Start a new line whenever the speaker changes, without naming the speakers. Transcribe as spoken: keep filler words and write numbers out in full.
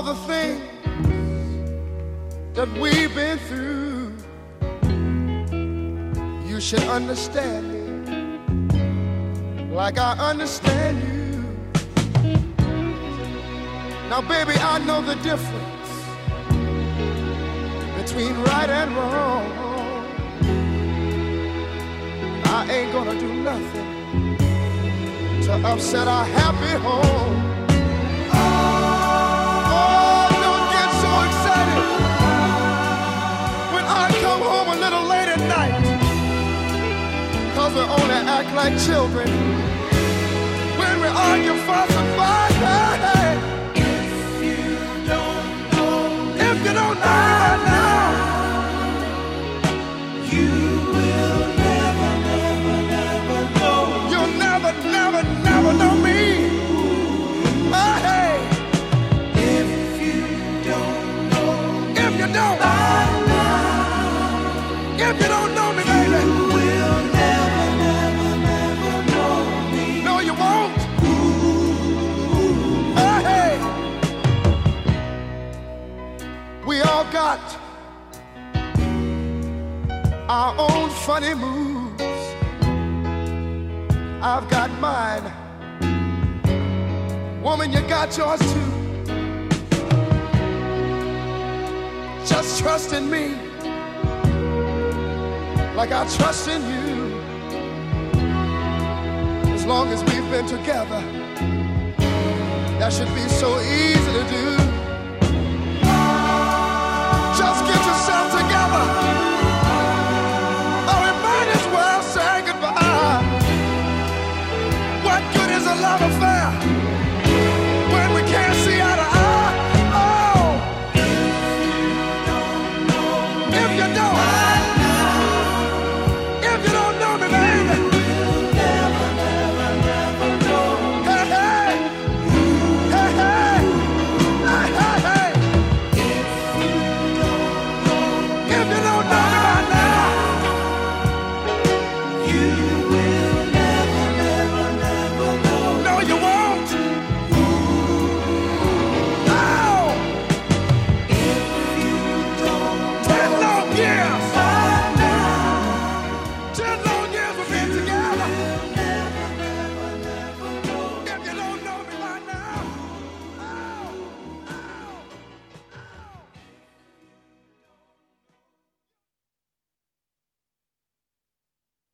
the things that we've been through, you should understand me like I understand you. Now, baby, I know the difference between right and wrong. I ain't gonna do nothing to upset our happy home. Oh, don't get so excited when I come home a little late at night, 'cause we only act like children when we argue, fuss, and fight. Hey, hey. If you don't know now, you will never, never, never know. You'll never, never, never know me. Oh, hey. If you don't know, if you don't, if you don't know me, baby, you will never, never, never know me. No, you won't. Oh, hey. We all got our own funny moves. I've got mine. Woman, you got yours too. Just trust in me like I trust in you. As long as we've been together, that should be so easy to do. Just get yourself together, or we might as well say goodbye. What good is a love affair